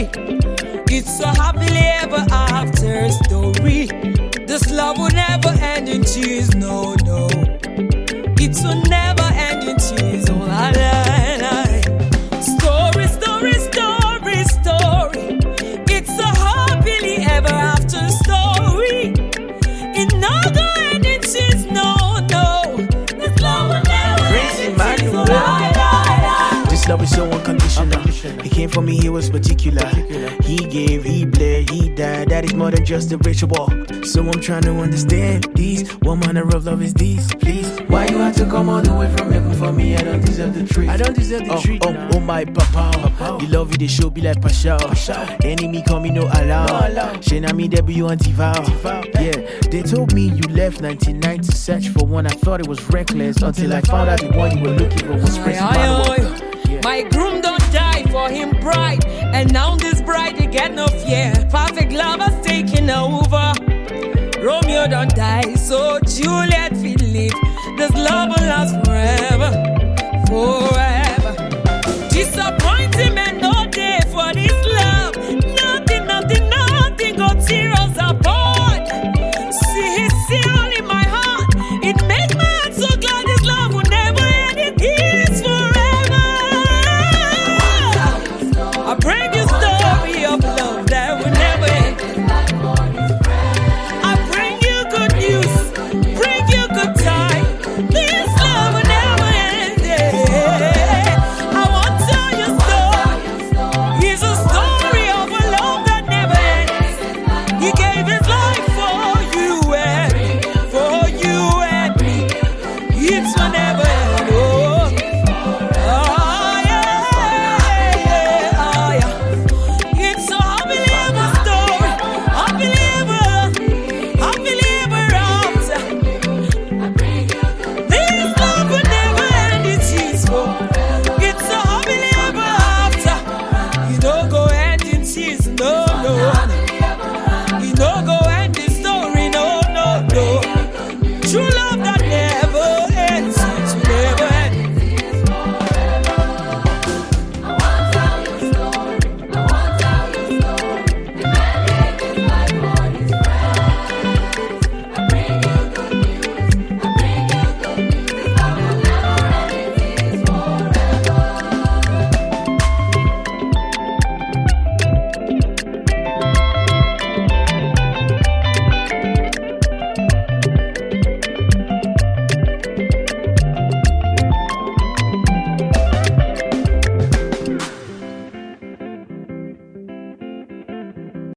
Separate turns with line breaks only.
It's a happily ever after story. This love will never end in tears, no, no. It's a never end in tears, oh la la la. Story, story, story, story. It's a happily ever after story. It no go end in tears, no, no. This love will never end in tears, oh la la la.
This love is so unconditional. He came for me, he was particular. He gave, he bled, he died. That is more than just a ritual. So I'm trying to understand these. What manner of love is these, please? Why you have to come all the way from heaven for me? I don't deserve the treat. I don't deserve the treat. Oh my papa. You love it, the show be like Pasha. Enemy call me no alarm. Shana me debut anti-vow. Yeah, they told me you left 99 to search for one. I thought it was reckless until I found out the one you were looking for was Prince Emmanuel.
My groom don't die for him bride, and now this bride they get no fear. Perfect love has taken over. Romeo don't die, so Juliet will live. This love will last forever, forever. Disappointment